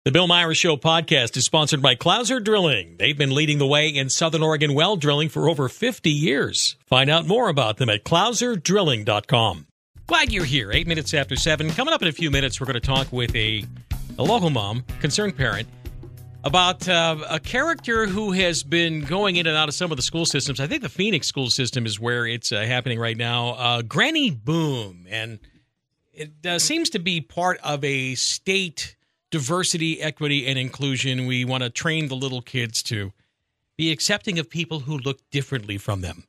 The Bill Myers Show podcast is sponsored by Clouser Drilling. They've been leading the way in Southern Oregon well drilling for over 50 years. Find out more about them at clouserdrilling.com. Glad you're here. 8 minutes after 7. Coming up in a few minutes, we're going to talk with a local mom, concerned parent, about a character who has been going in and out of some of the school systems. I think the Phoenix school system is where it's happening right now. Granny Boom. And it seems to be part of a state diversity, equity, and inclusion. We want to train the little kids to be accepting of people who look differently from them.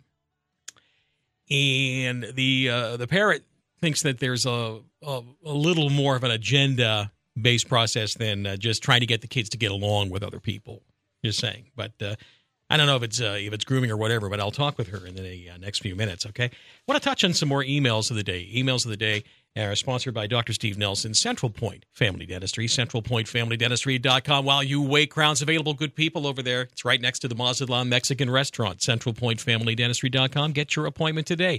And the parent thinks that there's a little more of an agenda-based process than just trying to get the kids to get along with other people. Just saying. But I don't know if it's grooming or whatever, but I'll talk with her in the next few minutes, okay? I want to touch on some more emails of the day. Emails of the day are sponsored by Dr. Steve Nelson, Central Point Family Dentistry, centralpointfamilydentistry.com. While you wait, Crown's available, good people over there. It's right next to the Mazatlan Mexican restaurant, centralpointfamilydentistry.com. Get your appointment today.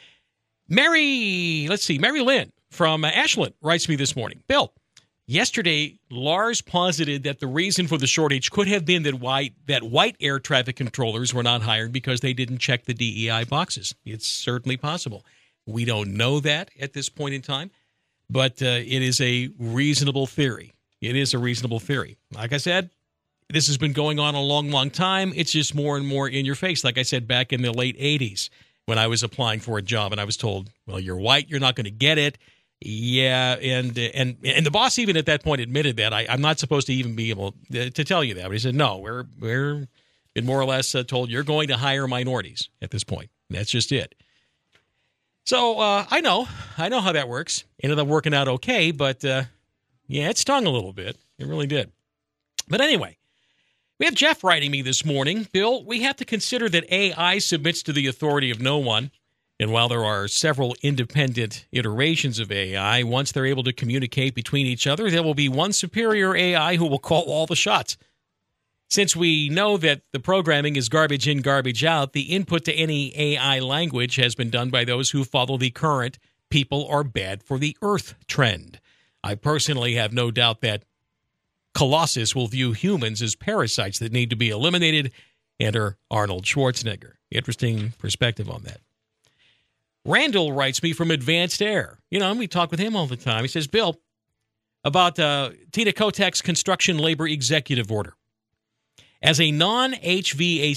Mary Lynn from Ashland writes me this morning. Bill, yesterday, Lars posited that the reason for the shortage could have been that white air traffic controllers were not hired because they didn't check the DEI boxes. It's certainly possible. We don't know that at this point in time, but it is a reasonable theory. It is a reasonable theory. Like I said, this has been going on a long, long time. It's just more and more in your face. Like I said, back in the late 80s when I was applying for a job and I was told, well, you're white, you're not going to get it. Yeah, and the boss even at that point admitted that. I'm not supposed to even be able to tell you that. But he said, no, we're been more or less told you're going to hire minorities at this point. That's just it. So I know how that works. Ended up working out okay, but yeah, it stung a little bit. It really did. But anyway, we have Jeff writing me this morning. Bill, we have to consider that AI submits to the authority of no one. And while there are several independent iterations of AI, once they're able to communicate between each other, there will be one superior AI who will call all the shots. Since we know that the programming is garbage in, garbage out, the input to any AI language has been done by those who follow the current people are bad for the earth trend. I personally have no doubt that Colossus will view humans as parasites that need to be eliminated. Enter Arnold Schwarzenegger. Interesting perspective on that. Randall writes me from Advanced Air. You know, we talk with him all the time. He says, Bill, about Tina Kotek's construction labor executive order. As a non-union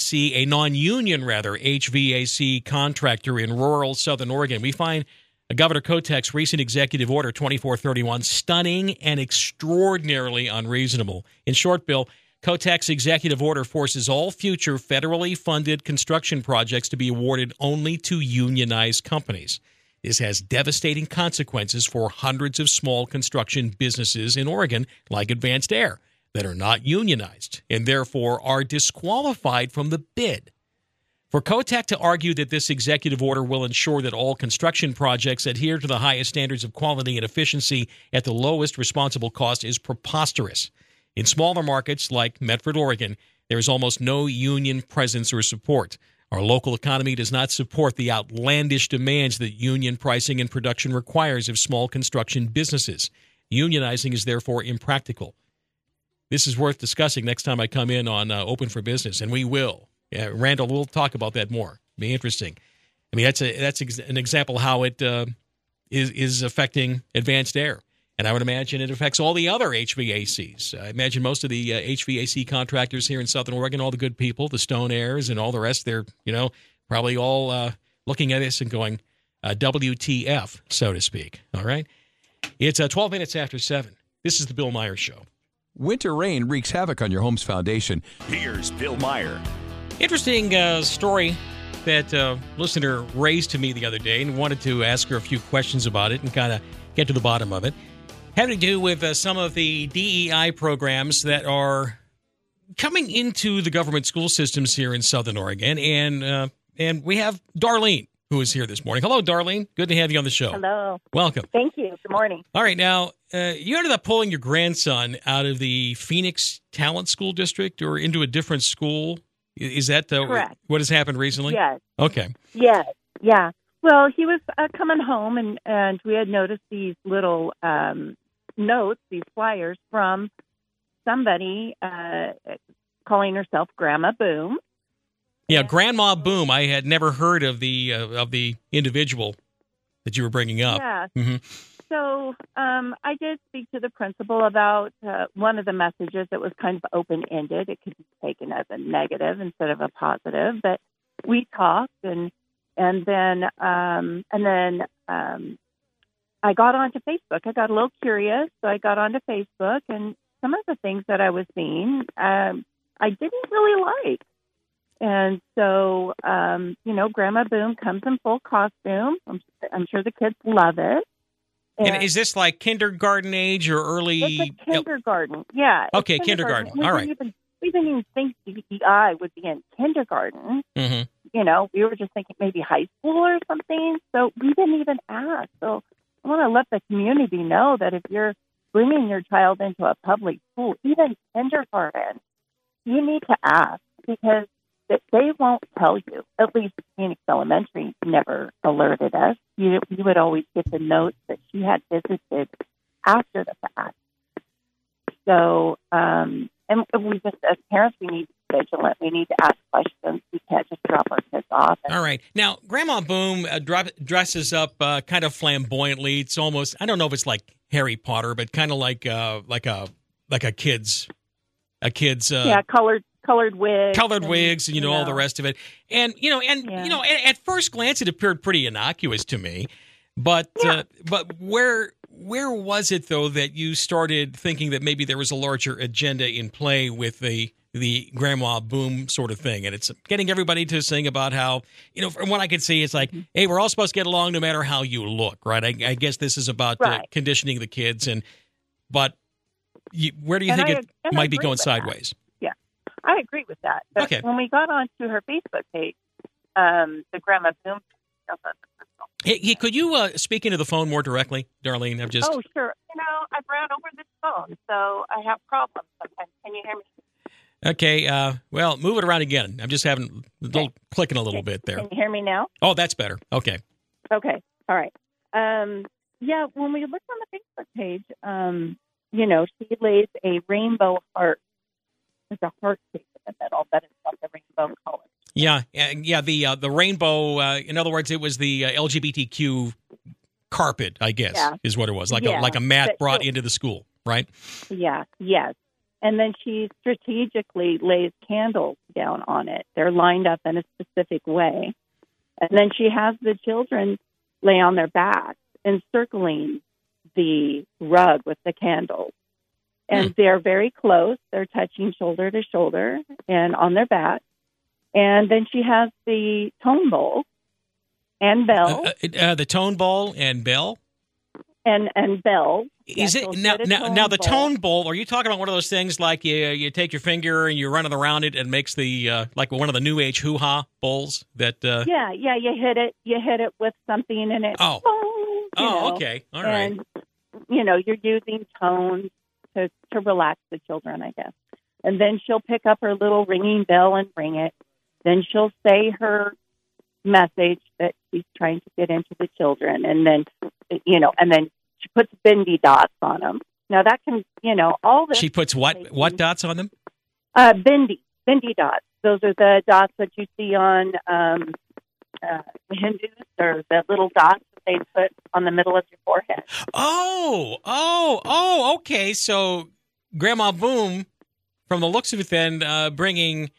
HVAC contractor in rural Southern Oregon, we find Governor Kotek's recent executive order 2431 stunning and extraordinarily unreasonable. In short, Bill, Kotek's executive order forces all future federally funded construction projects to be awarded only to unionized companies. This has devastating consequences for hundreds of small construction businesses in Oregon, like Advanced Air, that are not unionized and therefore are disqualified from the bid. For Kotek to argue that this executive order will ensure that all construction projects adhere to the highest standards of quality and efficiency at the lowest responsible cost is preposterous. In smaller markets like Medford, Oregon, there is almost no union presence or support. Our local economy does not support the outlandish demands that union pricing and production requires of small construction businesses. Unionizing is therefore impractical. This is worth discussing next time I come in on Open for Business, and we will. Randall, we'll talk about that more. It'll be interesting. I mean, that's an example how it is affecting Advanced Air. And I would imagine it affects all the other HVACs. I imagine most of the HVAC contractors here in Southern Oregon, all the good people, the Stone Airs and all the rest, they're, probably all looking at this and going, WTF, so to speak. All right? It's 12 minutes after 7. This is the Bill Myers Show. Winter rain wreaks havoc on your home's foundation. Here's Bill Meyer. Interesting story that a listener raised to me the other day and wanted to ask her a few questions about it and kind of get to the bottom of it. Having to do with some of the DEI programs that are coming into the government school systems here in Southern Oregon. And we have Darlene, who is here this morning. Hello, Darlene. Good to have you on the show. Hello. Welcome. Thank you. Good morning. All right. Now, you ended up pulling your grandson out of the Phoenix Talent School District or into a different school. Is that correct? What has happened recently? Yes. Okay. Yes. Yeah. Well, he was coming home, and we had noticed these little notes, these flyers from somebody calling herself Grandma Boom. Yeah, Grandma Boom. I had never heard of the individual that you were bringing up. Yeah. Mm-hmm. So I did speak to the principal about one of the messages that was kind of open-ended. It could be taken as a negative instead of a positive. But we talked, and then I got onto Facebook. I got a little curious, so I got onto Facebook, and some of the things that I was seeing, I didn't really like. And so, Grandma Boom comes in full costume. I'm sure the kids love it. And is this like kindergarten age or early? It's a kindergarten. Yeah. Okay, kindergarten. All right. We didn't even think DEI would be in kindergarten. Mm-hmm. We were just thinking maybe high school or something. So we didn't even ask. So I want to let the community know that if you're bringing your child into a public school, even kindergarten, you need to ask, because they won't tell you. At least Phoenix Elementary never alerted us. You would always get the notes that she had visited after the fact. So, and we just, as parents, we need to be vigilant. We need to ask questions. We can't just drop our kids off. All right. Now, Grandma Boom dresses up kind of flamboyantly. It's almost, I don't know if it's like Harry Potter, but kind of like a kid's colored wigs, and all the rest of it. And at first glance it appeared pretty innocuous to me, but where was it though that you started thinking that maybe there was a larger agenda in play with the Grandma Boom sort of thing? And it's getting everybody to sing about how, from what I can see, it's like, hey, we're all supposed to get along no matter how you look, right? I guess this is about conditioning the kids, but where do you think it might be going sideways? I agree with that. But okay. When we got onto her Facebook page, the Grandma Boom. Hey, could you speak into the phone more directly, Darlene? Oh, sure. I've ran over this phone, so I have problems sometimes. Can you hear me? Okay. Well, move it around again. I'm just having clicking a little bit there. Can you hear me now? Oh, that's better. Okay. Okay. All right. When we look on the Facebook page, she lays a rainbow heart. There's a heart shape in the middle that is not the rainbow color. Yeah. The rainbow. In other words, it was the LGBTQ carpet, I guess, is what it was, like a mat brought into the school, right? Yeah. Yes. And then she strategically lays candles down on it. They're lined up in a specific way, and then she has the children lay on their backs, encircling the rug with the candles. And they're very close. They're touching shoulder to shoulder and on their back. And then she has the tone bowl and bell. The tone bowl and bell? And bell. Is it now the tone bowl, are you talking about one of those things like you take your finger and you run it around it and makes the like one of the new age hoo-ha bowls that Yeah, you hit it with something and it okay. All right. And you're using tones to relax the children, I guess. And then she'll pick up her little ringing bell and ring it. Then she'll say her message that she's trying to get into the children. And then, and then she puts bendy dots on them. Now that can, all this. She puts what dots on them? Bendy dots. Those are the dots that you see on the Hindus, or the little dots that they put on the middle of your forehead. Oh, okay. So Grandma Boom, from the looks of it then, bringing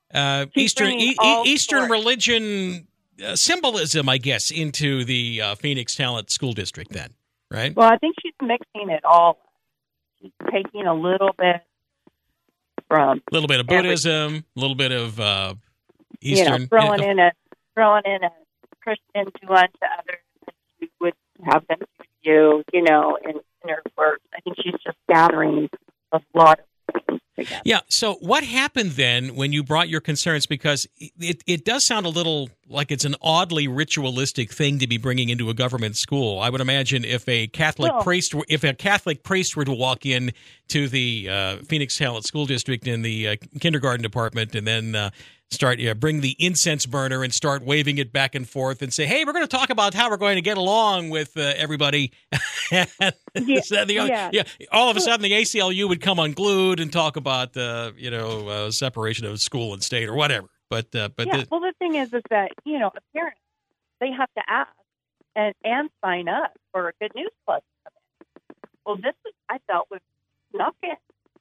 Eastern religion symbolism, I guess, into the Phoenix Talent School District then, right? Well, I think she's mixing it all. She's taking a little bit from... A little bit of Buddhism, a little bit of Eastern... throwing in a Christian do unto others that she would have them do you, in her work. I think she's just gathering a lot of things together. Yeah, so what happened then when you brought your concerns? Because it does sound a little like it's an oddly ritualistic thing to be bringing into a government school. I would imagine if a Catholic priest were to walk in to the Phoenix Talent School District in the kindergarten department and then bring the incense burner and start waving it back and forth and say, hey, we're going to talk about how we're going to get along with everybody. All of a sudden the ACLU would come unglued and talk about, separation of school and state or whatever. Well, the thing is that, parents, they have to ask and sign up for a Good News Club. Well, this was, I felt, was nothing.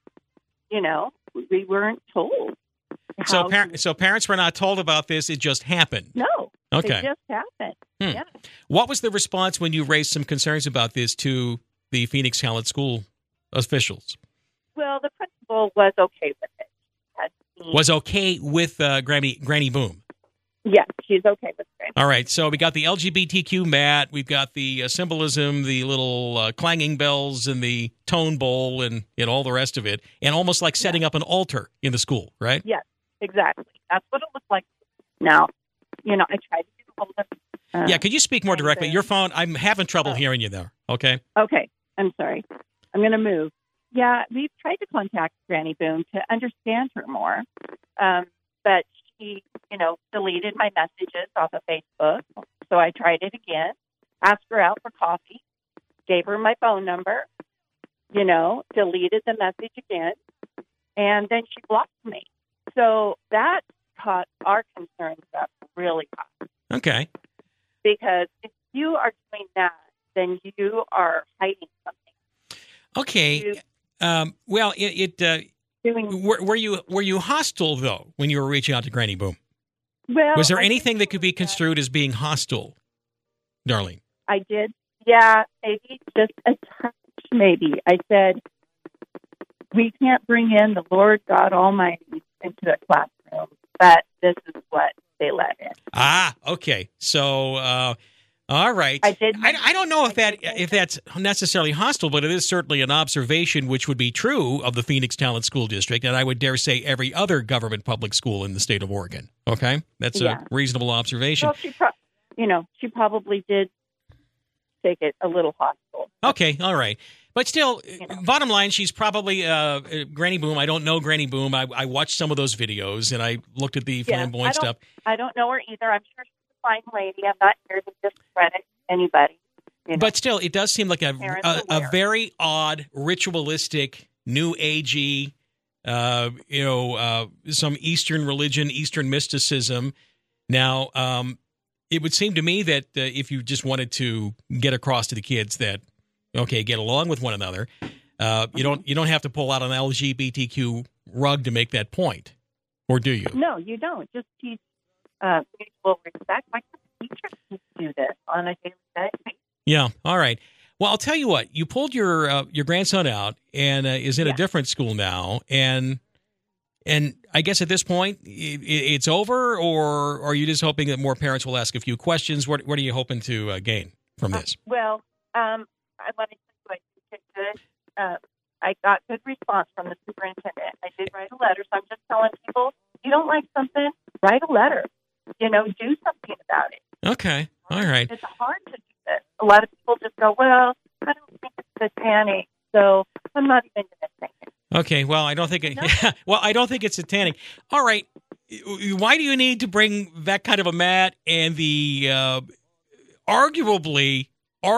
We weren't told. So parents were not told about this. It just happened. No. Okay. It just happened. Yeah. What was the response when you raised some concerns about this to the Phoenix Catholic School officials? Well, the principal was okay with it. Was okay with Granny Boom? Yes, she's okay with Granny. All right. So we got the LGBTQ mat. We've got the symbolism, the little clanging bells and the tone bowl and all the rest of it. And almost like setting up an altar in the school, right? Yes, exactly. That's what it looked like. Now, I tried to get a hold of could you speak more directly? Your phone, I'm having trouble hearing you there. Okay. Okay. I'm sorry. I'm going to move. Yeah, we've tried to contact Granny Boom to understand her more. But she, deleted my messages off of Facebook. So I tried it again, asked her out for coffee, gave her my phone number, deleted the message again, and then she blocked me. So that caught our concerns up really high. Okay. Because if you are doing that, then you are hiding something. Okay. Were you hostile though when you were reaching out to Granny Boom? Well, was there anything that could be construed as being hostile, Darlene? I did. Yeah, maybe just a touch. Maybe I said we can't bring in the Lord God Almighty into the classroom, but this is what they let in. Okay. So. All right. I did. I don't know if that's necessarily hostile, but it is certainly an observation which would be true of the Phoenix Talent School District, and I would dare say every other government public school in the state of Oregon. Okay, that's a reasonable observation. Well, she probably did take it a little hostile. Okay, all right. But still, bottom line, she's probably Granny Boom. I don't know Granny Boom. I watched some of those videos, and I looked at the flamboyant stuff. I don't know her either. I'm sure fine lady. I'm not here to discredit anybody. But still, it does seem like a very odd, ritualistic, new agey, some Eastern religion, Eastern mysticism. Now, it would seem to me that if you just wanted to get across to the kids that, okay, get along with one another, you don't have to pull out an LGBTQ rug to make that point, or do you? No, you don't. Just teach mutual respect. Why can't teachers do this on a daily basis? Yeah. All right. Well, I'll tell you what. You pulled your grandson out and is in a different school now, and I guess at this point it's over, or are you just hoping that more parents will ask a few questions? What are you hoping to gain from this? I want to tell you I did good. I got good response from the superintendent. I did write a letter, so I'm just telling people, if you don't like something, write a letter. Do something about it. Okay. All right. It's hard to do this. A lot of people just go, well, I don't think it's satanic, so I'm not even going to say it. Okay. Well, I don't think I don't think it's satanic. All right. Why do you need to bring that kind of a mat and the arguably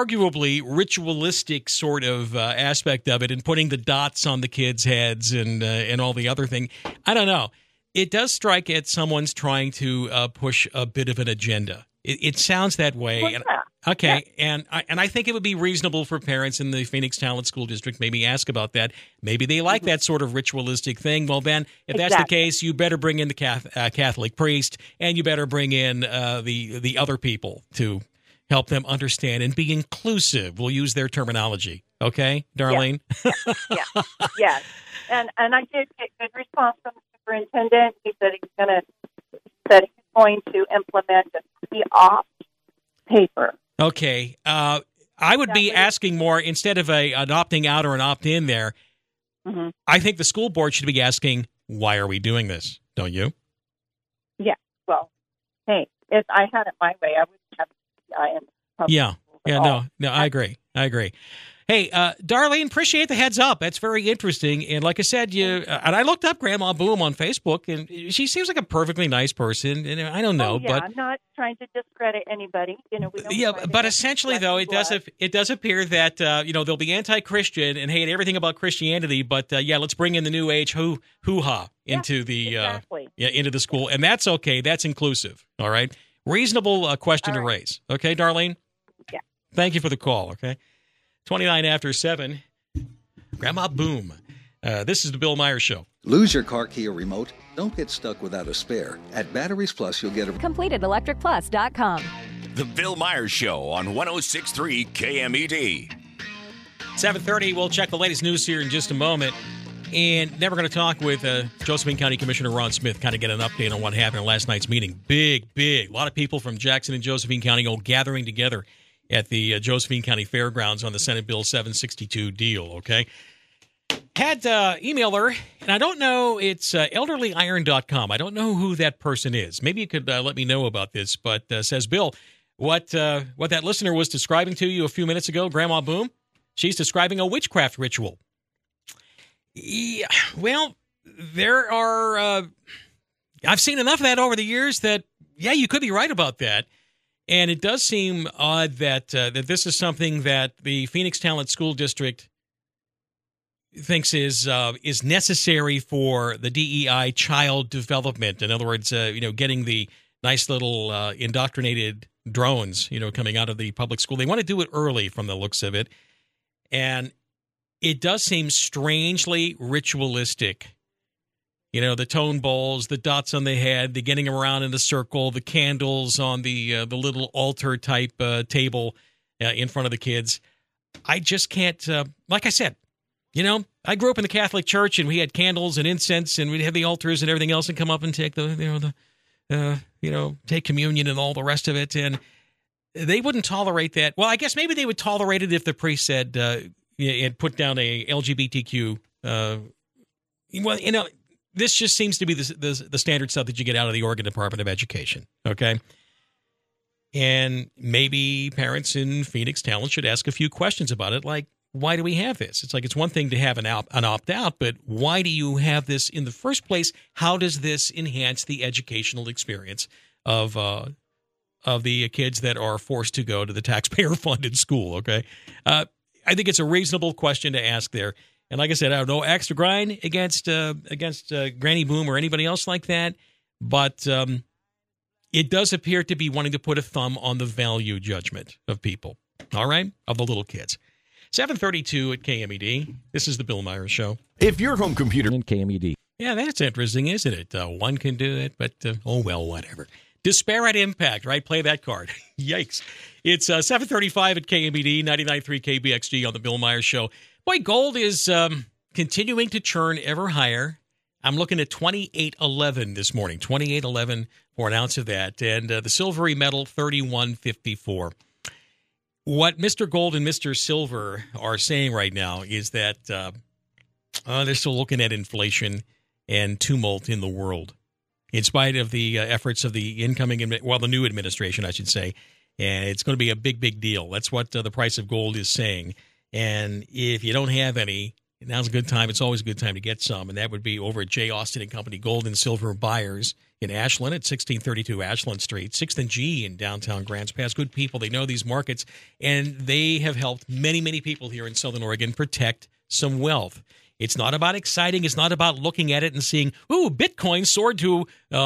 ritualistic sort of aspect of it, and putting the dots on the kids' heads and all the other thing? I don't know. It does strike at someone's trying to push a bit of an agenda. It sounds that way. Well, yeah. Okay, yeah. And I think it would be reasonable for parents in the Phoenix Talent School District maybe ask about that. Maybe they like that sort of ritualistic thing. Well, then, if that's the case, you better bring in the Catholic priest, and you better bring in the other people to help them understand and be inclusive. We'll use their terminology. Okay, Darlene? Yes. And I did get good response from the superintendent. He said he's going to implement a pre-op paper. Okay. I would be asking more, instead of an opting out or an opt-in there, I think the school board should be asking, why are we doing this? Don't you? Yeah. Well, hey, if I had it my way, I wouldn't have PI in public school at all. No, I agree. Hey, Darlene, appreciate the heads up. That's very interesting. And like I said, and I looked up Grandma Boom on Facebook, and she seems like a perfectly nice person. And I don't know, but I'm not trying to discredit anybody. We don't but essentially, though, it does appear that they'll be anti-Christian and hate everything about Christianity. But let's bring in the New Age hoo-ha into the into the school, and that's okay. That's inclusive. All right, reasonable question to raise. Okay, Darlene. Yeah. Thank you for the call. Okay. 29 after 7, Grandma Boom. This is the Bill Myers Show. Lose your car key or remote? Don't get stuck without a spare. At Batteries Plus, you'll get a... CompletedElectricPlus.com. The Bill Myers Show on 106.3 KMED. 7:30, we'll check the latest news here in just a moment. And then we're going to talk with Josephine County Commissioner Ron Smith, kind of get an update on what happened in last night's meeting. Big. A lot of people from Jackson and Josephine County all gathering together at the Josephine County Fairgrounds on the Senate Bill 762 deal, okay? Had emailed her, and I don't know, it's elderlyiron.com. I don't know who that person is. Maybe you could let me know about this, but says, Bill, what that listener was describing to you a few minutes ago, Grandma Boom, she's describing a witchcraft ritual. Yeah, well, there are, I've seen enough of that over the years that, you could be right about that. And it does seem odd that this is something that the Phoenix Talent School District thinks is necessary for the DEI child development. In other words, getting the nice little indoctrinated drones, coming out of the public school. They want to do it early from the looks of it. And it does seem strangely ritualistic. The tone bowls, the dots on the head, the getting around in the circle, the candles on the little altar type table in front of the kids. I just can't. Like I said, I grew up in the Catholic Church, and we had candles and incense, and we'd have the altars and everything else, and come up and take take communion and all the rest of it. And they wouldn't tolerate that. Well, I guess maybe they would tolerate it if the priest said and put down a LGBTQ. This just seems to be the standard stuff that you get out of the Oregon Department of Education, okay? And maybe parents in Phoenix Talent should ask a few questions about it, like, why do we have this? It's like it's one thing to have an opt-out, but why do you have this in the first place? How does this enhance the educational experience of the kids that are forced to go to the taxpayer-funded school, okay? I think it's a reasonable question to ask there. And like I said, I have no axe to grind against Granny Boom or anybody else like that, but it does appear to be wanting to put a thumb on the value judgment of people, all right, of the little kids. 7:32 at KMED. This is the Bill Myers Show. If your home computer in KMED. Yeah, that's interesting, isn't it? One can do it, but whatever. Disparate impact, right? Play that card. Yikes. It's 7:35 at KMED, 99.3 KBXG on the Bill Myers Show. Boy, gold is continuing to churn ever higher. I'm looking at $28.11 this morning, $28.11 for an ounce of that. And the silvery metal, $31.54. What Mr. Gold and Mr. Silver are saying right now is that they're still looking at inflation and tumult in the world, in spite of the efforts of the the new administration, I should say. And it's going to be a big, big deal. That's what the price of gold is saying. And if you don't have any, now's a good time. It's always a good time to get some. And that would be over at J. Austin & Company Gold and Silver Buyers in Ashland at 1632 Ashland Street, 6th and G in downtown Grants Pass. Good people. They know these markets. And they have helped many, many people here in Southern Oregon protect some wealth. It's not about exciting. It's not about looking at it and seeing, ooh, Bitcoin soared to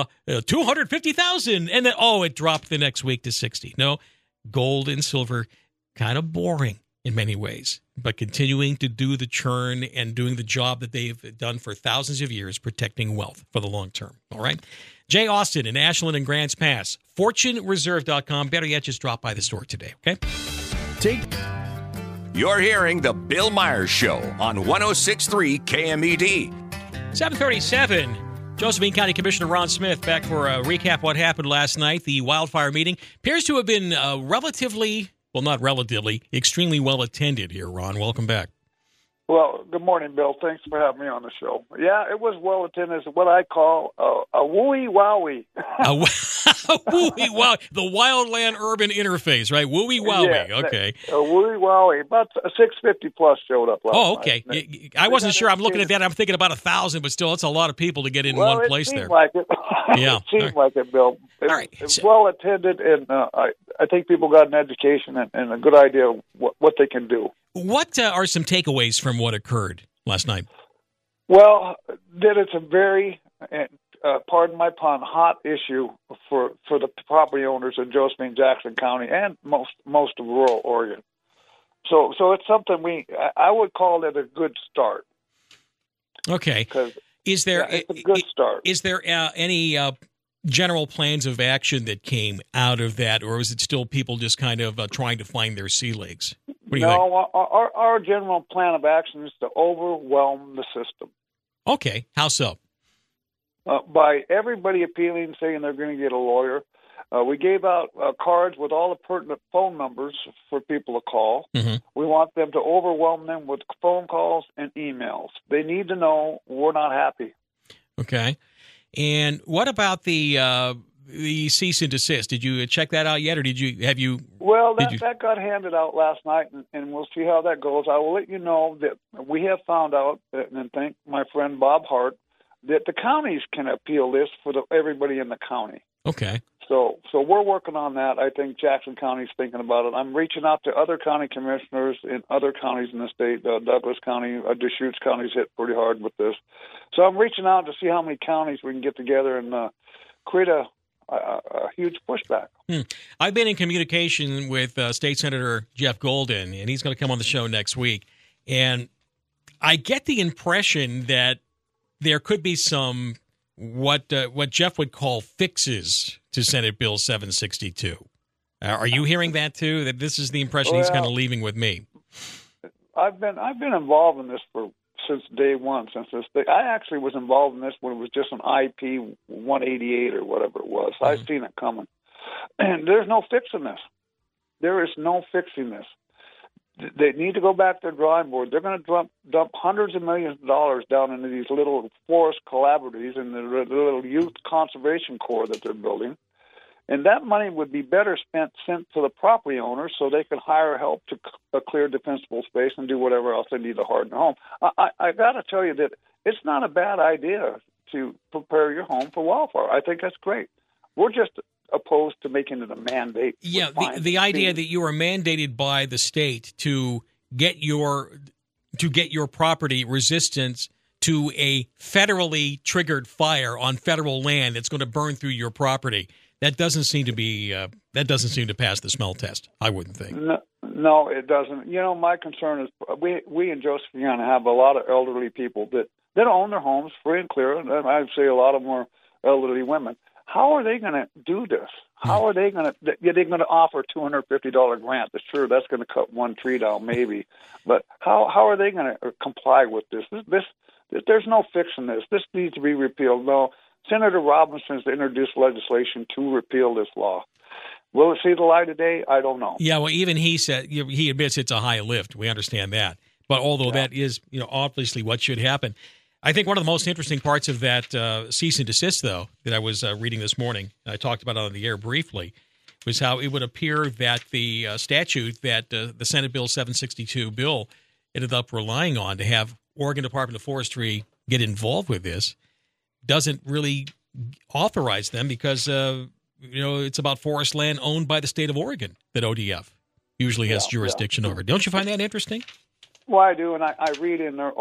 250,000. And then, it dropped the next week to 60. No, gold and silver, kind of boring in many ways, but continuing to do the churn and doing the job that they've done for thousands of years, protecting wealth for the long term. All right. Jay Austin in Ashland and Grants Pass. FortuneReserve.com. Better yet, just drop by the store today. Okay. You're hearing the Bill Myers Show on 106.3 KMED. 7:37. Josephine County Commissioner Ron Smith back for a recap of what happened last night. The wildfire meeting appears to have been extremely well attended here, Ron. Welcome back. Well, good morning, Bill. Thanks for having me on the show. Yeah, it was well attended. It's what I call a wooey wowie. Wooey wow, the wildland urban interface, right? Wooey wowie. Yeah, Okay. A wooey wowie. About 650 plus showed up last Oh, okay. night. I wasn't sure. I'm looking at that. I'm thinking about 1,000, but still, it's a lot of people to get in one place there. Like it. Yeah. It seemed like it, Bill. All right. It's well attended, and I think people got an education and a good idea of what they can do. What are some takeaways from what occurred last night? Well, that it's a very, pardon my pun, hot issue for the property owners in Josephine, Jackson County, and most of rural Oregon. So it's something I would call it a good start. Okay. Is there it's a good start? Is there any general plans of action that came out of that, or is it still people just kind of trying to find their sea legs? What do you think? Our general plan of action is to overwhelm the system. Okay. How so? By everybody appealing, saying they're going to get a lawyer. We gave out cards with all the pertinent phone numbers for people to call. Mm-hmm. We want them to overwhelm them with phone calls and emails. They need to know we're not happy. Okay. And what about the cease and desist? Did you check that out yet, or have you? Well, that got handed out last night, and we'll see how that goes. I will let you know that we have found out, and thank my friend Bob Hart, that the counties can appeal this for everybody in the county. Okay. So we're working on that. I think Jackson County's thinking about it. I'm reaching out to other county commissioners in other counties in the state. Douglas County, Deschutes County's hit pretty hard with this. So I'm reaching out to see how many counties we can get together and create a huge pushback. I've been in communication with State Senator Jeff Golden, and he's going to come on the show next week. And I get the impression that there could be some what Jeff would call fixes to Senate Bill 762. Are you hearing that too? That this is the impression he's kind of leaving with me. I've been involved in this since day one. I actually was involved in this when it was just an IP 188 or whatever it was. Mm-hmm. I've seen it coming, and there's no fixing this. There is no fixing this. They need to go back to the drawing board. They're going to dump hundreds of millions of dollars down into these little forest collaboratives and the little youth conservation corps that they're building. And that money would be better sent to the property owners so they can hire help to clear defensible space and do whatever else they need to harden their home. I got to tell you that it's not a bad idea to prepare your home for wildfire. I think that's great. We're just opposed to making it a mandate. Yeah, the idea that you are mandated by the state to get your property resistance to a federally triggered fire on federal land that's going to burn through your property. That doesn't seem to pass the smell test, I wouldn't think. No, it doesn't. You know, my concern is we in Josephine have a lot of elderly people that own their homes free and clear, and I'd say a lot of them are elderly women. How are they going to do this? How are they going to? They're going to offer a $250 grant. Sure, that's going to cut one tree down, maybe. But how are they going to comply with this? There's no fixing this. This needs to be repealed. No, Senator Robinson's introduced legislation to repeal this law. Will it see the light of day? I don't know. Yeah, well, even he said he admits it's a high lift. We understand that, but although that is obviously what should happen. I think one of the most interesting parts of that cease and desist, though, that I was reading this morning, I talked about it on the air briefly, was how it would appear that the statute that the Senate Bill 762 bill ended up relying on to have Oregon Department of Forestry get involved with this doesn't really authorize them because, it's about forest land owned by the state of Oregon that ODF usually has jurisdiction over. Don't you find that interesting? Well, I do, and I read in their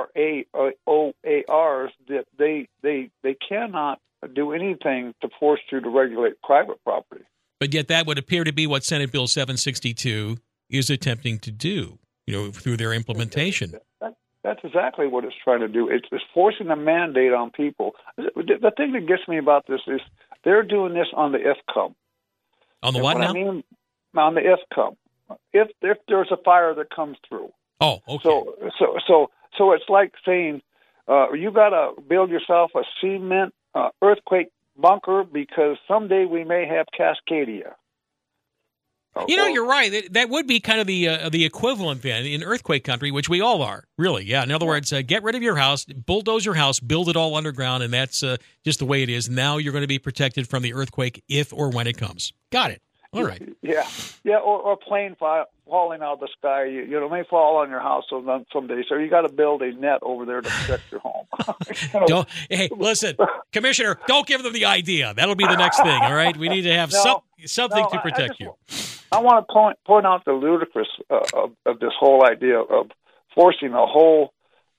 OARs that they cannot do anything to force you to regulate private property. But yet that would appear to be what Senate Bill 762 is attempting to do, through their implementation. That's exactly what it's trying to do. It's forcing a mandate on people. The thing that gets me about this is they're doing this on the IFCUM. On the what now? I mean, on the IFCUM. If there's a fire that comes through. Oh, okay. So it's like saying you got to build yourself a cement earthquake bunker because someday we may have Cascadia. You're right. That would be kind of the equivalent then in earthquake country, which we all are, really. Yeah. In other words, get rid of your house, bulldoze your house, build it all underground, and that's just the way it is. Now you're going to be protected from the earthquake if or when it comes. Got it. All right. Yeah, or a plane falling out of the sky. It may fall on your house someday. So you got to build a net over there to protect your home. Hey, listen, Commissioner, don't give them the idea. That'll be the next thing. All right, we need to have something to protect you. I want to point out the ludicrous of this whole idea of forcing a whole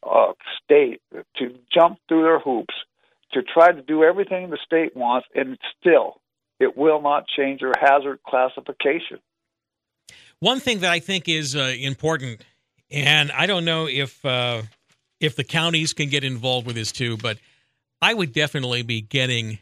state to jump through their hoops to try to do everything the state wants, and still it will not change their hazard classification. One thing that I think is important, and I don't know if the counties can get involved with this too, but I would definitely be getting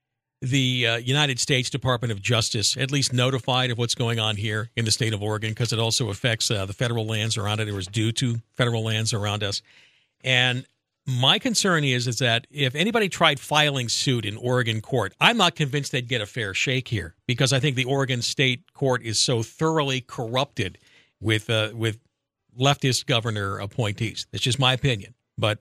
the United States Department of Justice at least notified of what's going on here in the state of Oregon, because it also affects the federal lands around it, or is due to federal lands around us. And my concern is that if anybody tried filing suit in Oregon court, I'm not convinced they'd get a fair shake here, because I think the Oregon State Court is so thoroughly corrupted with leftist governor appointees. That's just my opinion. But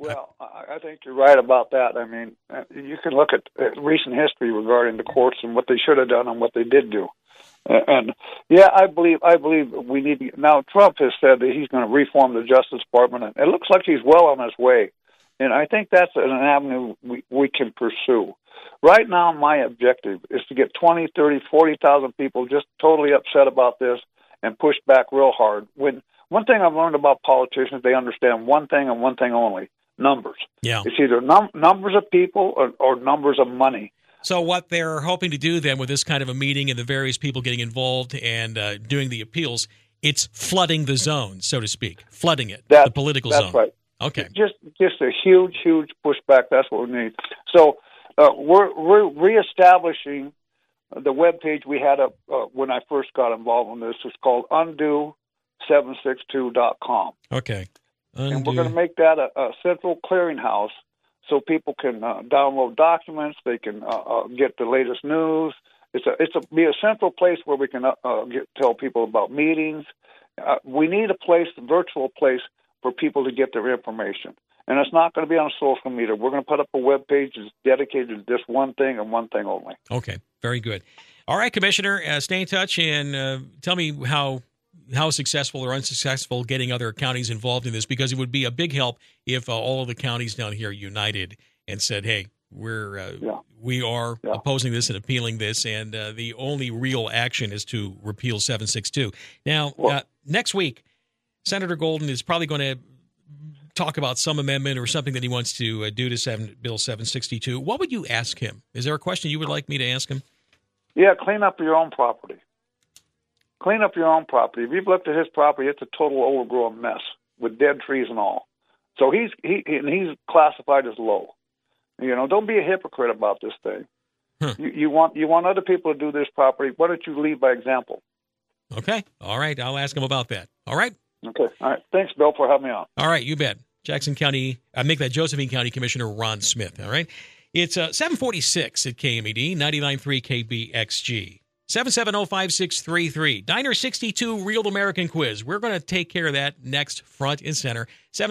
I think you're right about that. I mean, you can look at recent history regarding the courts and what they should have done and what they did do. And I believe we need to. Now, Trump has said that he's going to reform the Justice Department, and it looks like he's well on his way. And I think that's an avenue we can pursue. Right now, my objective is to get 20, 30, 40,000 people just totally upset about this and push back real hard. When one thing I've learned about politicians, they understand one thing and one thing only: numbers. Yeah. It's either numbers of people or numbers of money. So what they're hoping to do then with this kind of a meeting and the various people getting involved and doing the appeals, it's flooding the zone, so to speak, flooding it, the political zone. That's right. Okay. Just a huge pushback. That's what we need. So we're reestablishing the webpage we had up when I first got involved in this. It's called undo762.com. Okay. And we're going to make that a central clearinghouse so people can download documents. They can get the latest news. Be a central place where we can tell people about meetings. We need a virtual place for people to get their information. And it's not going to be on social media. We're going to put up a web page that's dedicated to this one thing and one thing only. Okay, very good. All right, Commissioner, stay in touch and tell me how successful or unsuccessful getting other counties involved in this, because it would be a big help if all of the counties down here united and said, hey, we are opposing this and appealing this, and the only real action is to repeal 762. Now, next week, Senator Golden is probably going to talk about some amendment or something that he wants to do to Bill 762. What would you ask him? Is there a question you would like me to ask him? Yeah, clean up your own property. Clean up your own property. If you've looked at his property, it's a total overgrown mess with dead trees and all. So he's classified as low. Don't be a hypocrite about this thing. You want other people to do this property. Why don't you lead by example? Okay. All right. I'll ask him about that. All right. Okay. All right. Thanks, Bill, for having me on. All right. You bet. Jackson County, Josephine County Commissioner Ron Smith. All right. It's 746 at KMED, 99.3 KBXG. 770-5633. Diner 62 Real American Quiz. We're going to take care of that next, front and center.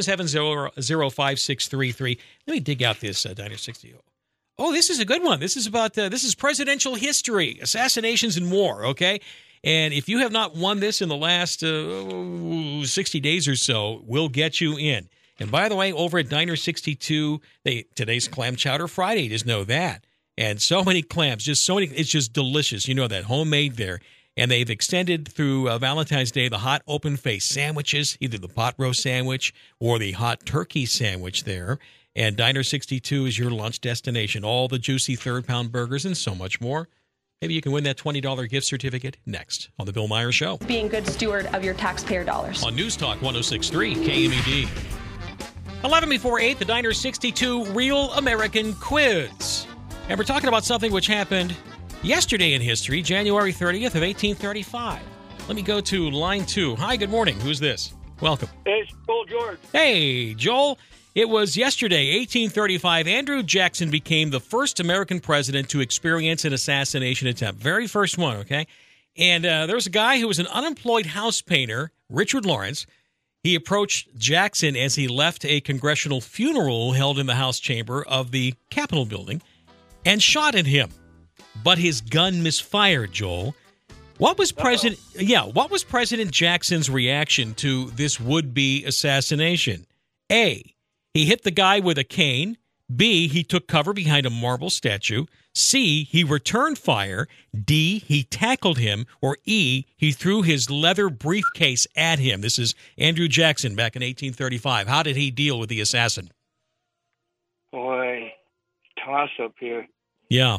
770-5633. Let me dig out this Diner 60. Oh, this is a good one. This is about this is presidential history, assassinations and war, okay? And if you have not won this in the last 60 days or so, we'll get you in. And by the way, over at Diner 62, today's Clam Chowder Friday. Just know that. And so many clams, it's just delicious. You know that, homemade there. And they've extended through Valentine's Day the hot open-faced sandwiches, either the pot roast sandwich or the hot turkey sandwich there. And Diner 62 is your lunch destination. All the juicy third-pound burgers and so much more. Maybe you can win that $20 gift certificate next on The Bill Myers Show. Being good steward of your taxpayer dollars. On News Talk 106.3 KMED. 11 before 8, the Diner 62 Real American Quiz. And we're talking about something which happened yesterday in history, January 30th of 1835. Let me go to line 2. Hi, good morning. Who's this? Welcome. Hey, it's Joel George. Hey, Joel. It was yesterday, 1835, Andrew Jackson became the first American president to experience an assassination attempt. Very first one, okay? And there was a guy who was an unemployed house painter, Richard Lawrence. He approached Jackson as he left a congressional funeral held in the House chamber of the Capitol building and shot at him. But his gun misfired, Joel. What was President Jackson's reaction to this would-be assassination? A, he hit the guy with a cane. B, he took cover behind a marble statue. C, he returned fire. D, he tackled him. Or E, he threw his leather briefcase at him. This is Andrew Jackson back in 1835. How did he deal with the assassin? Boy, toss up here. Yeah.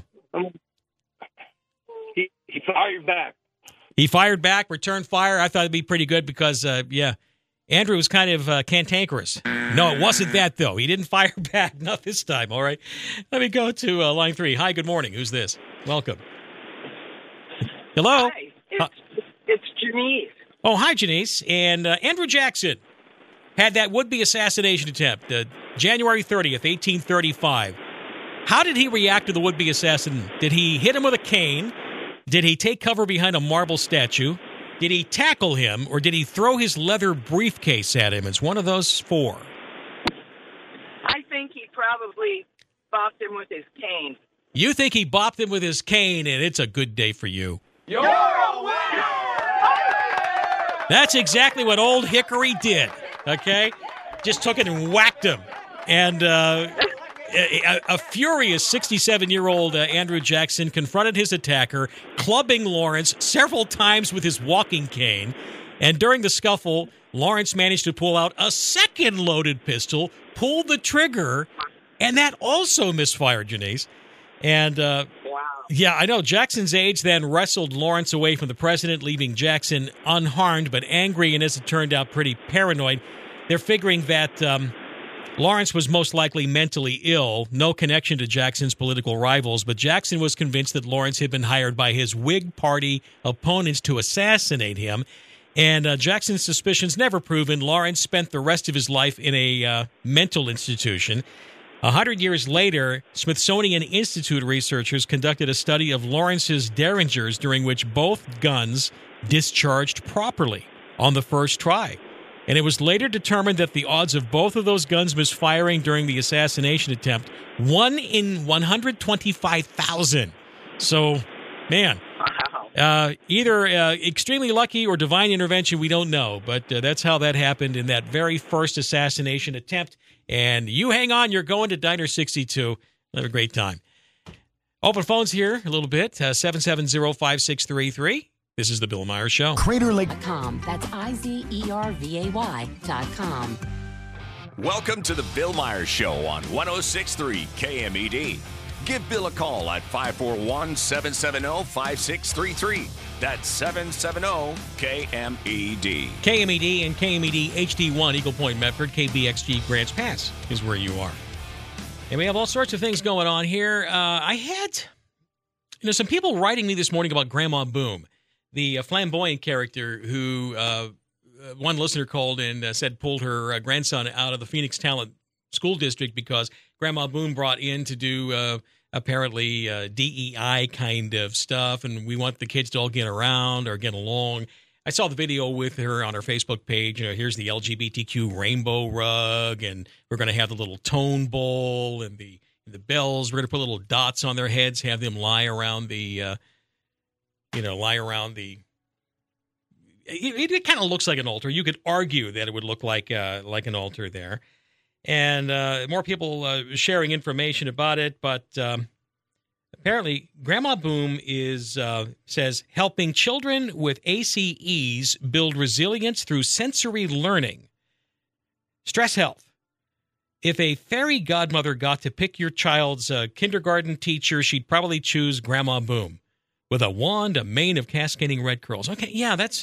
He fired back. He fired back, returned fire. I thought it'd be pretty good because, Andrew was kind of cantankerous. No, it wasn't that, though. He didn't fire back. Not this time, all right? Let me go to line 3. Hi, good morning. Who's this? Welcome. Hello? Hi, it's Janice. Oh, hi, Janice. And Andrew Jackson had that would-be assassination attempt, January 30th, 1835. How did he react to the would-be assassin? Did he hit him with a cane? Did he take cover behind a marble statue? Did he tackle him, or did he throw his leather briefcase at him? It's one of those 4. I think he probably bopped him with his cane. You think he bopped him with his cane, and it's a good day for you. You're a winner! That's exactly what Old Hickory did, okay? Just took it and whacked him. And a furious 67-year-old Andrew Jackson confronted his attacker, clubbing Lawrence several times with his walking cane. And during the scuffle, Lawrence managed to pull out a second loaded pistol, pulled the trigger, and that also misfired, Janice. And, yeah, I know. Jackson's aides then wrestled Lawrence away from the president, leaving Jackson unharmed but angry and, as it turned out, pretty paranoid. They're figuring that Lawrence was most likely mentally ill, no connection to Jackson's political rivals, but Jackson was convinced that Lawrence had been hired by his Whig Party opponents to assassinate him. And Jackson's suspicions never proven. Lawrence spent the rest of his life in a mental institution. 100 years later, Smithsonian Institute researchers conducted a study of Lawrence's derringers during which both guns discharged properly on the first try. And it was later determined that the odds of both of those guns misfiring during the assassination attempt, 1 in 125,000. So, man, either extremely lucky or divine intervention, we don't know. But that's how that happened in that very first assassination attempt. And you hang on, you're going to Diner 62. Have a great time. Open phones here a little bit, 770-5633. This is the Bill Meyer Show. Crater Lake.com. That's IZERVAY.com. Welcome to the Bill Meyer Show on 106.3 KMED. Give Bill a call at 541-770-5633. That's 770-KMED. KMED and KMED HD1, Eagle Point, Medford, KBXG, Grants Pass is where you are. And we have all sorts of things going on here. I had some people writing me this morning about Grandma Boom, the flamboyant character who one listener called and said pulled her grandson out of the Phoenix Talent School District because Grandma Boom brought in to do apparently DEI kind of stuff, and we want the kids to all get around or get along. I saw the video with her on her Facebook page. Here's the LGBTQ rainbow rug, and we're going to have the little tone bowl and the bells. We're going to put little dots on their heads, have them lie around the It kind of looks like an altar. You could argue that it would look like an altar there. And more people sharing information about it, but apparently Grandma Boom says helping children with ACEs build resilience through sensory learning. Stress health. If a fairy godmother got to pick your child's kindergarten teacher, she'd probably choose Grandma Boom with a wand, a mane of cascading red curls. Okay, yeah, I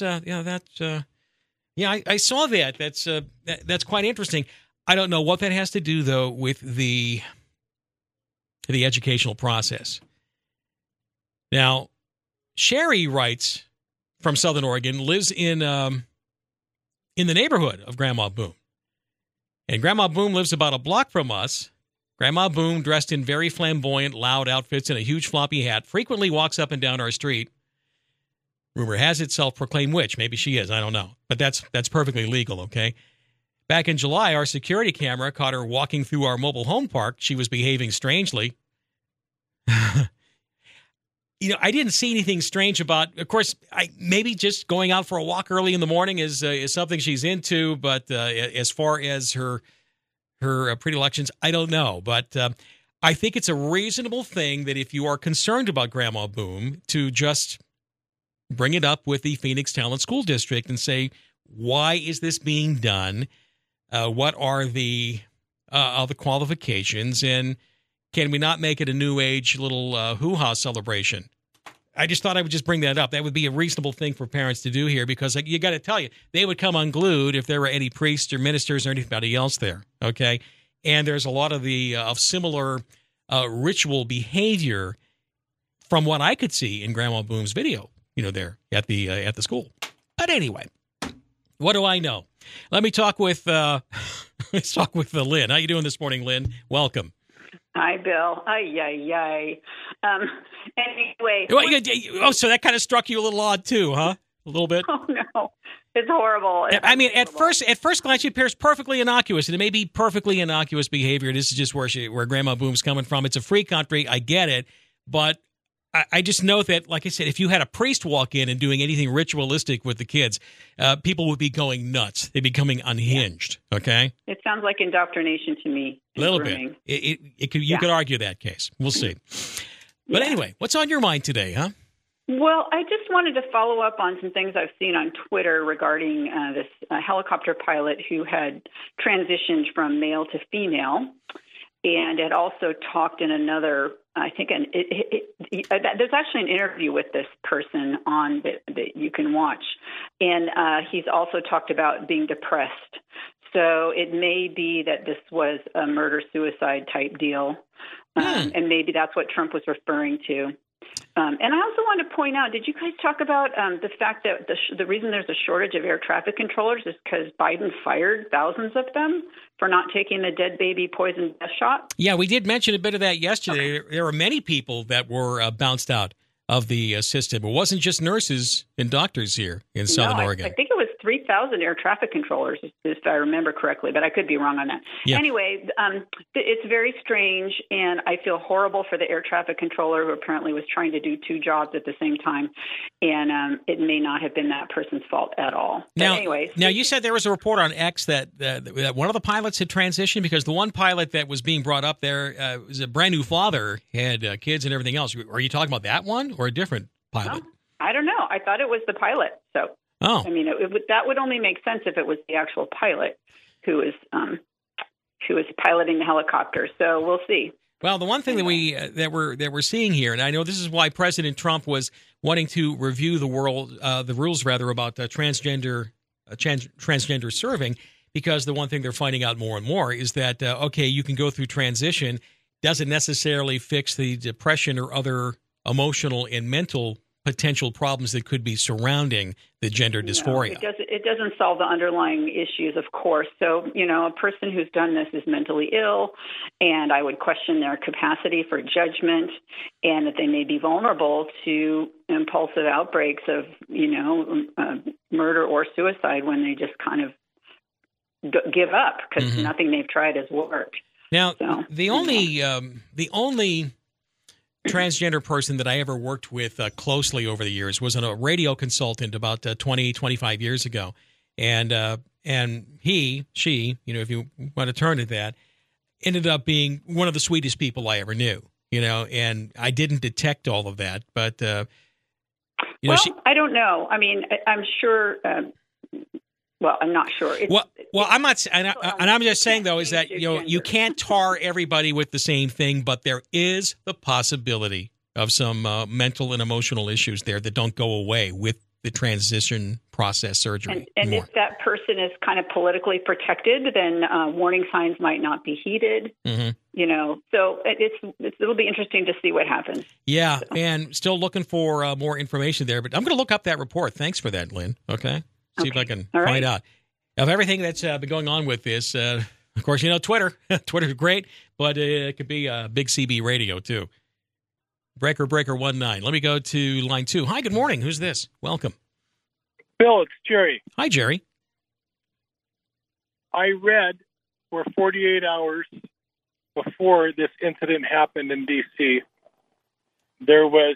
saw that. That's quite interesting. I don't know what that has to do, though, with the educational process. Now, Sherry writes from Southern Oregon, lives in the neighborhood of Grandma Boom. And Grandma Boom lives about a block from us. Grandma Boom, dressed in very flamboyant, loud outfits and a huge floppy hat, frequently walks up and down our street. Rumor has it, self-proclaimed witch. Maybe she is. I don't know. But that's perfectly legal, okay? Back in July, our security camera caught her walking through our mobile home park. She was behaving strangely. I didn't see anything strange about, of course, maybe just going out for a walk early in the morning is something she's into, but as far as her predilections, I don't know. But I think it's a reasonable thing that if you are concerned about Grandma Boom, to just bring it up with the Phoenix Talent School District and say, why is this being done? What are the qualifications? And can we not make it a new age little hoo-ha celebration? I just thought I would just bring that up. That would be a reasonable thing for parents to do here, because you got to tell you, they would come unglued if there were any priests or ministers or anybody else there, okay? And there's a lot of of similar ritual behavior from what I could see in Grandma Boom's video, there at the school. But anyway, what do I know? Let me talk with let's talk with Lynn. How you doing this morning, Lynn? Welcome. Hi, Bill. Anyway. So that kind of struck you a little odd too, huh? A little bit? Oh, no. It's horrible. I mean, at first glance, it appears perfectly innocuous, and it may be perfectly innocuous behavior. This is just where Grandma Boom's coming from. It's a free country. I get it. But I just know that, like I said, if you had a priest walk in and doing anything ritualistic with the kids, people would be going nuts. They'd be becoming unhinged, okay? It sounds like indoctrination to me. A little bit. You could argue that case. We'll see. But anyway, what's on your mind today, huh? Well, I just wanted to follow up on some things I've seen on Twitter regarding this helicopter pilot who had transitioned from male to female, and had also talked in another, I think, there's actually an interview with this person on that you can watch, and he's also talked about being depressed. So it may be that this was a murder-suicide type deal, and maybe that's what Trump was referring to. And I also want to point out, did you guys talk about the fact that the reason there's a shortage of air traffic controllers is because Biden fired thousands of them for not taking the dead baby poison death shot? Yeah, we did mention a bit of that yesterday. Okay. There were many people that were bounced out of the system. It wasn't just nurses and doctors here in Southern Oregon. I think it was 3,000 air traffic controllers, if I remember correctly, but I could be wrong on that. Yeah. Anyway, it's very strange, and I feel horrible for the air traffic controller who apparently was trying to do two jobs at the same time, and it may not have been that person's fault at all. Now, you said there was a report on X that one of the pilots had transitioned, because the one pilot that was being brought up there was a brand new father, had kids and everything else. Are you talking about that one or a different pilot? No, I don't know. I thought it was the pilot, so... Oh, I mean, that would only make sense if it was the actual pilot who is piloting the helicopter. So we'll see. Well, the one thing that we're seeing here, and I know this is why President Trump was wanting to review the rules about transgender serving, because the one thing they're finding out more and more is that you can go through transition, doesn't necessarily fix the depression or other emotional and mental potential problems that could be surrounding the gender dysphoria. It doesn't solve the underlying issues, of course. So, a person who's done this is mentally ill, and I would question their capacity for judgment, and that they may be vulnerable to impulsive outbreaks of, murder or suicide when they just kind of give up because nothing they've tried has worked. Now, the only transgender person that I ever worked with closely over the years was a radio consultant about 20, 25 years ago. And she, if you want to turn to that, ended up being one of the sweetest people I ever knew, and I didn't detect all of that. But, I don't know. I mean, I'm sure. I'm not sure. I'm not, and I'm just saying though, is that you can't tar everybody with the same thing, but there is the possibility of some mental and emotional issues there that don't go away with the transition process surgery. And if that person is kind of politically protected, then warning signs might not be heeded. So it'll be interesting to see what happens. Yeah, and still looking for more information there, but I'm going to look up that report. Thanks for that, Lynn. Okay. See if I can find out of everything that's been going on with this. Of course, Twitter. Twitter's great, but it could be big CB radio too. Breaker 19. Let me go to line 2. Hi, good morning. Who's this? Welcome. Bill, it's Jerry. Hi, Jerry. I read for 48 hours before this incident happened in D.C., there was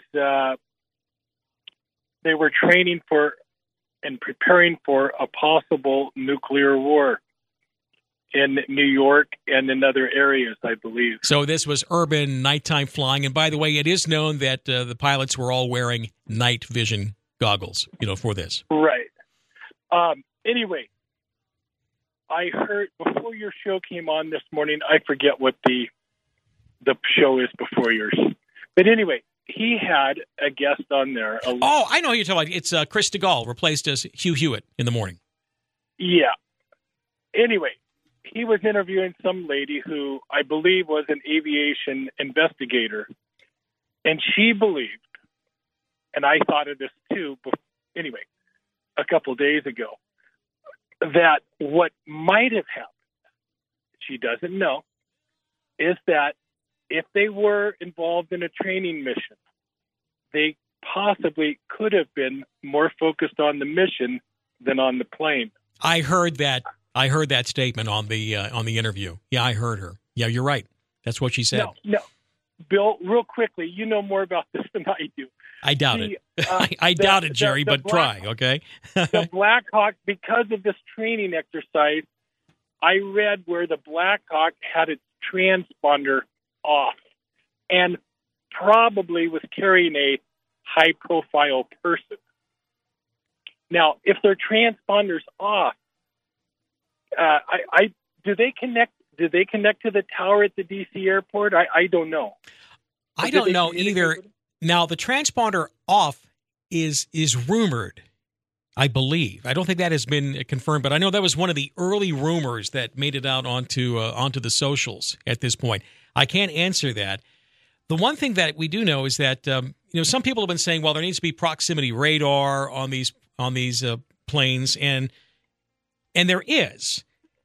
they were training for and preparing for a possible nuclear war in New York and in other areas, I believe. So this was urban nighttime flying. And by the way, it is known that the pilots were all wearing night vision goggles, for this. Right. Anyway, I heard before your show came on this morning, I forget what the show is before yours. But anyway, he had a guest on there. I know who you're talking about. It's Chris DeGaulle, replaced as Hugh Hewitt in the morning. Yeah. Anyway, he was interviewing some lady who I believe was an aviation investigator. And she believed, and I thought of this too, anyway, a couple of days ago, that what might have happened, she doesn't know, is that if they were involved in a training mission, they possibly could have been more focused on the mission than on the plane. I heard that statement on the interview. Yeah, I heard her. Yeah, you're right. That's what she said. No. Bill, real quickly, you know more about this than I do. I doubt it. I doubt it, Jerry, but try, okay? The Black Hawk, because of this training exercise, I read where the Black Hawk had its transponder off and probably was carrying a high-profile person. Now, if their transponders off, do they connect to the tower at the D.C. airport? I don't know. I don't know either. Now, the transponder off is rumored, I believe. I don't think that has been confirmed, but I know that was one of the early rumors that made it out onto the socials at this point. I can't answer that. The one thing that we do know is that some people have been saying, well, there needs to be proximity radar on these planes, and there is.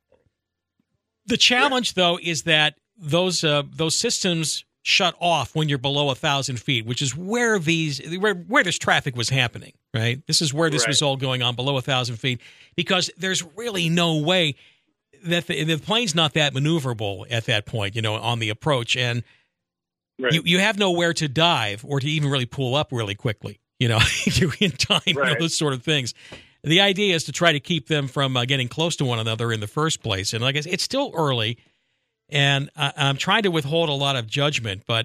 The challenge, though, is that those systems shut off when you're below 1,000 feet, which is where this traffic was happening, right? This is where this was all going on, below 1,000 feet, because there's really no way that the plane's not that maneuverable at that point, on the approach, and you have nowhere to dive or to even really pull up really quickly, in time, those sort of things. The idea is to try to keep them from getting close to one another in the first place. And like I said, it's still early, and I'm trying to withhold a lot of judgment, but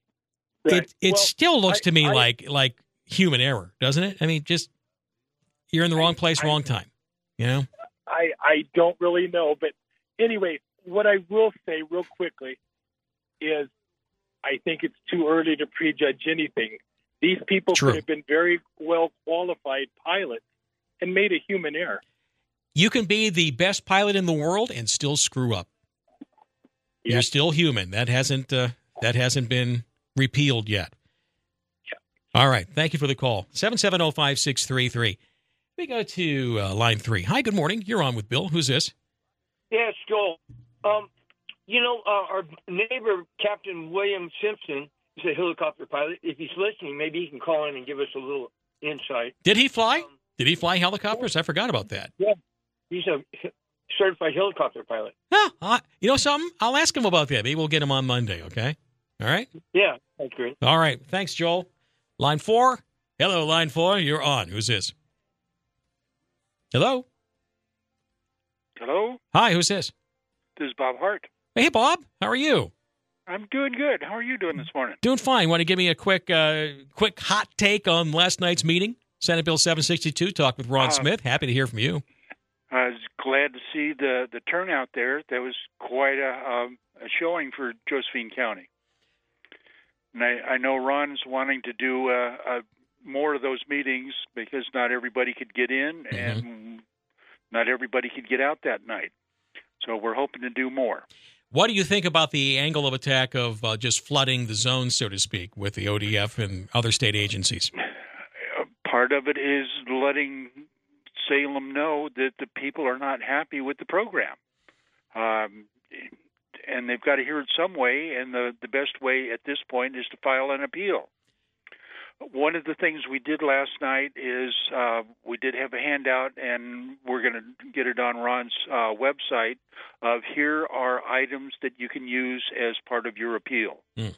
it still looks to me like human error, doesn't it? I mean, just you're in the wrong place, wrong time, I don't really know. But anyway, what I will say real quickly is I think it's too early to prejudge anything. These people could have been very well qualified pilots and made a human error. You can be the best pilot in the world and still screw up. Yep. You're still human. That hasn't been repealed yet. Yep. All right. Thank you for the call. 770-5633. We go to line 3. Hi, good morning. You're on with Bill. Who's this? Yeah, it's Joel. Our neighbor, Captain William Simpson, is a helicopter pilot. If he's listening, maybe he can call in and give us a little insight. Did he fly? Did he fly helicopters? I forgot about that. Yeah, he's a certified helicopter pilot. Yeah, you know something? I'll ask him about that. Maybe we'll get him on Monday, okay? All right? Yeah, that's great. All right. Thanks, Joel. Line 4. Hello, line 4. You're on. Who's this? Hello? Hello? Hi, who's this? This is Bob Hart. Hey, Bob. How are you? I'm doing good. How are you doing this morning? Doing fine. Want to give me a quick hot take on last night's meeting? Senate Bill 762, talk with Ron Smith. Happy to hear from you. I was glad to see the turnout there. That was quite a showing for Josephine County. And I know Ron's wanting to do more of those meetings because not everybody could get in and not everybody could get out that night. So we're hoping to do more. What do you think about the angle of attack of just flooding the zone, so to speak, with the ODF and other state agencies? Part of it is letting Salem know that the people are not happy with the program. And they've got to hear it some way, and the best way at this point is to file an appeal. One of the things we did last night is we did have a handout, and we're going to get it on Ron's website, of here are items that you can use as part of your appeal.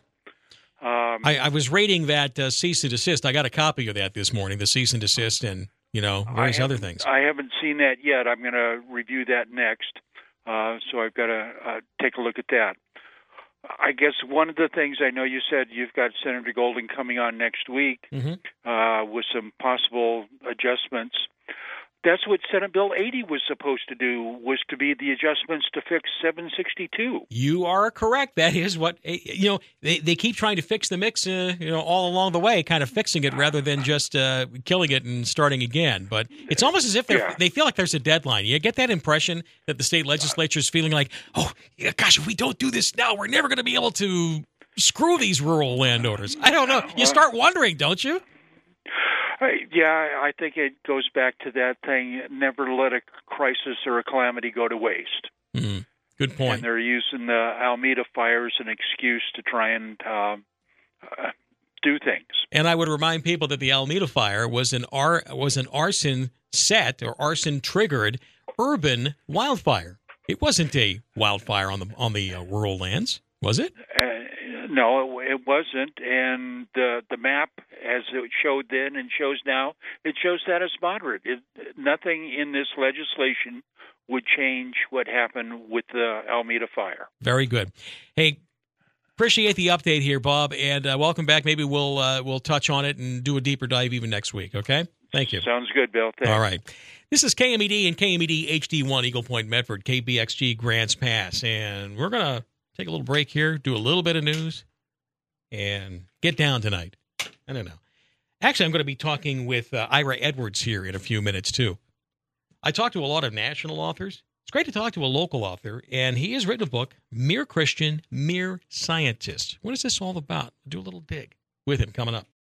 I was rating that cease and desist. I got a copy of that this morning, the cease and desist and, various other things. I haven't seen that yet. I'm going to review that next, so I've got to take a look at that. I guess one of the things, I know you said you've got Senator Golden coming on next week with some possible adjustments. That's what Senate Bill 80 was supposed to do, was to be the adjustments to fix 762. You are correct. That is what, they keep trying to fix the mix, all along the way, kind of fixing it rather than just killing it and starting again. But it's almost as if they feel like there's a deadline. You get that impression that the state legislature is feeling like, oh, gosh, if we don't do this now, we're never going to be able to screw these rural landowners. I don't know. You start wondering, don't you? Yeah, I think it goes back to that thing, never let a crisis or a calamity go to waste. Good point. And they're using the Alameda fire as an excuse to try and do things. And I would remind people that the Alameda fire was an arson set or arson triggered urban wildfire. It wasn't a wildfire on the rural lands, was it? No, it wasn't. And the map, as it showed then and shows now, it shows that as moderate. Nothing in this legislation would change what happened with the Alameda fire. Very good. Hey, appreciate the update here, Bob, and welcome back. Maybe we'll touch on it and do a deeper dive even next week, okay? Thank you. Sounds good, Bill. Thanks. All right. This is KMED and KMED HD1 Eagle Point, Medford, KBXG Grants Pass, and we're going to take a little break here, do a little bit of news, and get down tonight. I don't know. Actually, I'm going to be talking with Ira Edwards here in a few minutes, too. I talk to a lot of national authors. It's great to talk to a local author, and he has written a book, Mere Christian, Mere Scientist. What is this all about? We'll do a little dig with him coming up.